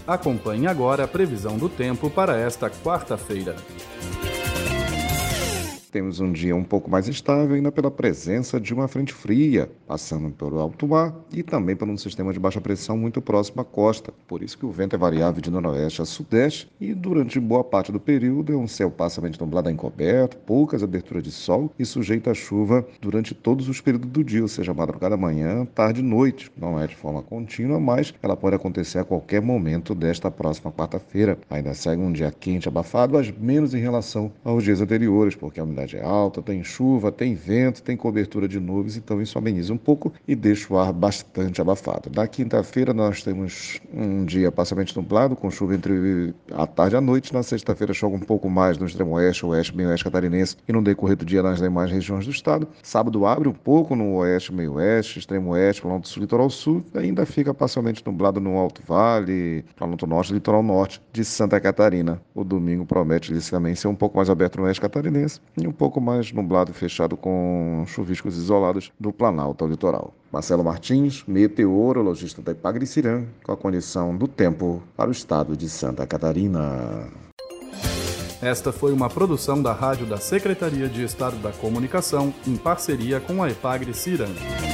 Acompanhe agora a previsão do tempo para esta quarta-feira. Temos um dia um pouco mais instável ainda pela presença de uma frente fria, passando pelo alto mar e também por um sistema de baixa pressão muito próximo à costa. Por isso que o vento é variável de noroeste a sudeste e durante boa parte do período é um céu parcialmente nublado a encoberto, poucas aberturas de sol e sujeito a chuva durante todos os períodos do dia, ou seja, madrugada, manhã, tarde e noite. Não é de forma contínua, mas ela pode acontecer a qualquer momento desta próxima quarta-feira. Ainda segue um dia quente, abafado, mas menos em relação aos dias anteriores, porque a umidade é alta, tem chuva, tem vento, tem cobertura de nuvens, então isso ameniza um pouco e deixa o ar bastante abafado. Na quinta-feira nós temos um dia parcialmente nublado, com chuva entre a tarde e a noite. Na sexta-feira chove um pouco mais no extremo oeste, oeste, meio oeste catarinense e no decorrer do dia nas demais regiões do estado. Sábado abre um pouco no oeste, meio oeste, extremo oeste, planalto sul, litoral sul, ainda fica parcialmente nublado no Alto Vale, planalto norte, litoral norte de Santa Catarina. O domingo promete também ser um pouco mais aberto no oeste catarinense e um pouco mais nublado e fechado com chuviscos isolados do Planalto ao litoral. Marcelo Martins, meteorologista da Ipagre-Cirã, com a condição do tempo para o estado de Santa Catarina. Esta foi uma produção da Rádio da Secretaria de Estado da Comunicação, em parceria com a Ipagre-Cirã.